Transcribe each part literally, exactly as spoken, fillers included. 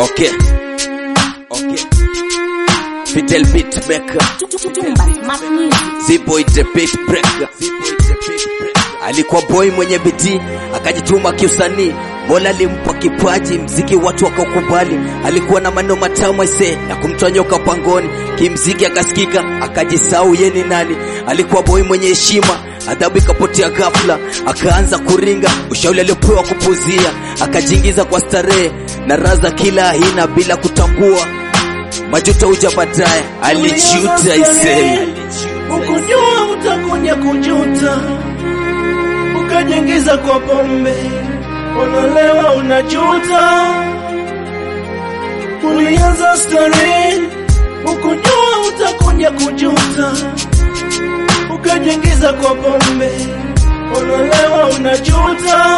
Okay. Okay. Fidel beat maker. Zibo ite beat breaker. Alikuwa boy mwenye bidii, akajituma kiusanii. Mola alimpa kipaji, mziki watu wakakubali. Alikuwa na maneno matamu ise na kumtoa nyoka pangoni. Kimziki akasikika, akajisahau yeye ni nani. Alikuwa boy mwenye heshima, adhabu ikapotea ghafla. Akaanza kuringa, ushauri aliopewa kupuzia. Akajiingiza kwa starehe na raza kila aina bila kutambua majuto uja baadaye. Alijuta ise, ukujua utakuja kujuta. Ukajiingiza kwa pombe, unalewa unajuta. Ulianza story, ukujua utakuja kujuta. Ukajiingiza kwa pombe, unalewa unajuta.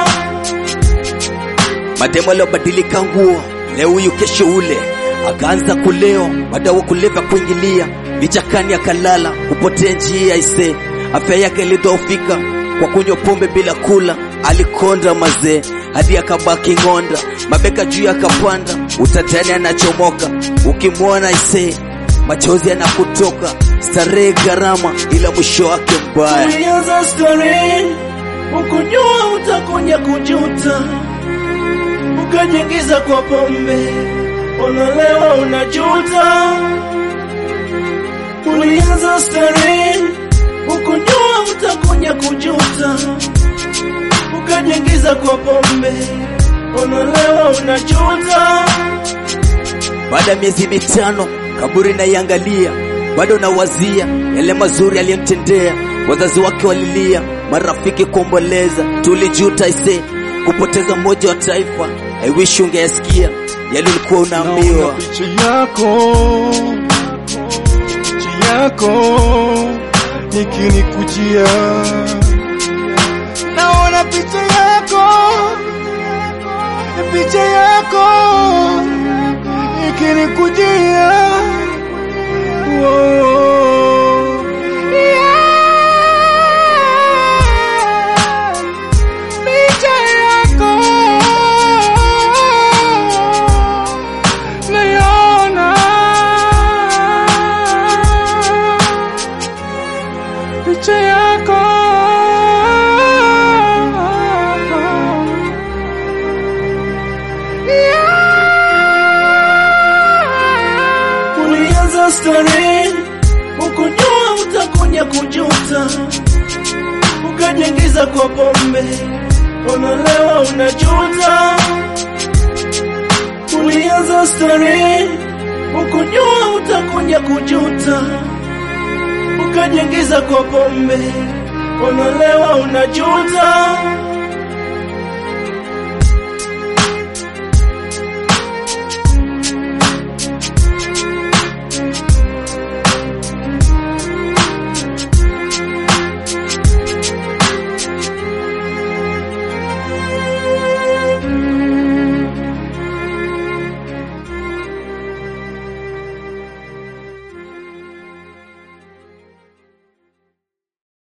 mademo leo badilika nguo, leo huyu kesho ule. Akaanza kuleo, madawa kulevya kuingilia. Vichakani akalala, kupotea njia ise. Afya yake ilidhoofika kwa kunywa pombe bila kula. Alikonda mazee hadi akabaki ngonda, mabeka juu yakapanda, utatani anachomoka. Ukimwona ise machozi yanakutoka. Starehe gharama ila mwisho wake mbaya. Ulianza story, ukujua utakuja kujuta. Ukajiingiza kwa pombe, unalewa unajuta. Ulianza story, ukujua utakuja kujuta. Ukajiingiza kwa pombe, unalewa unajuta. Baada ya miezi mitano, kaburi na iangalia. Bado na wazia yale mazuri aliyemtendea. Wazazi wake walilia, marafiki kuomboleza. Tulijuta ise, kupoteza mmoja wa taifa. I wish ungeyasikia yale ulikuwa unaambiwa. Picha yako, picha yako nikinikujia. Naona picha yako, picha yako nikinikujia. Whoa. Yeah. Picha yako naiona, picha yako. Ulianza story, ukujua utakuja kujuta. Ukajiingiza kwa pombe, unalewa unajuta. Ulianza story, ukujua utakuja kujuta. Ukajiingiza kwa pombe, unalewa unajuta.